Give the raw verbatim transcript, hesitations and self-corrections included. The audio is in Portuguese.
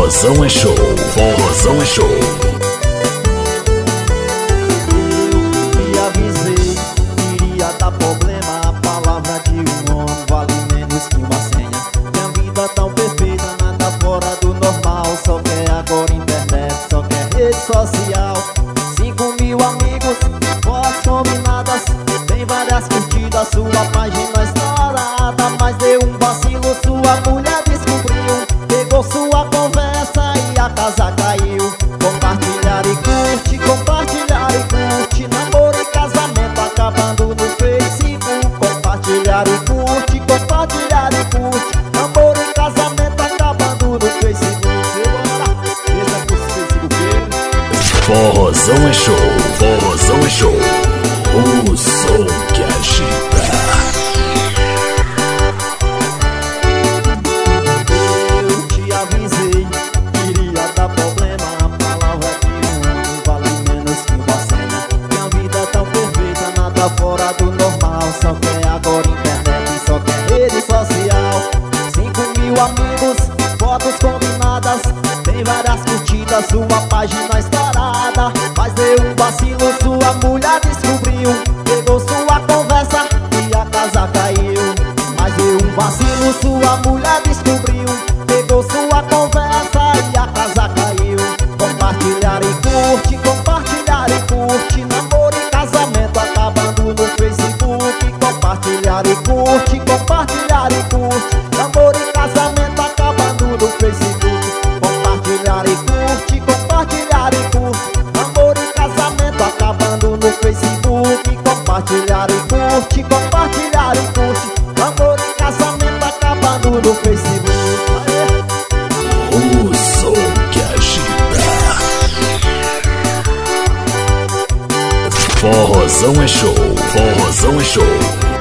Forrozão é show, forrozão é show. Eu te avisei, iria dar problema. A palavra de um homem vale menos que uma senha. Minha vida tão perfeita, nada fora do normal. Só quer agora internet, só quer rede social. Cinco mil amigos, fotos combinadas, tem várias curtidas, sua página estourada. Mas deu um vacilo, sua mulher descobriu, pegou sua conversa e a casa caiu. Compartilhar e curte, compartilhar e curte, namoro e casamento acabando no Facebook. Compartilhar e curte, compartilhar e curte, namoro e casamento acabando no Facebook. Bora, esse é curso Facebook. Forrozão é show, forrozão é show. O som que agita. Eu te avisei, iria dar problema. A palavra de um homem vale menos que uma senha. Minha vida é tão perfeita, nada fora do normal. Só quer agora internet, só quer rede social. Cinco mil amigos, fotos combinadas, tem várias curtidas, sua página estourada. Mas deu um vacilo, sua mulher descobriu, pegou sua conversa e a casa caiu. Mas deu um vacilo, sua mulher descobriu, pegou sua conversa e a casa caiu. Compartilhar e curte, compartilhar e curte, namoro e casamento acabando no Facebook. Compartilhar e curte, compartilhar e curte, namoro e casamento acabando no Facebook. Compartilhar e curte, compartilhar e curte, namoro e casamento acabando no Facebook. Compartilhar e curte, compartilhar e curte, namoro e casamento acabando no Facebook. O som que agita. Forrozão é show, forrozão é show.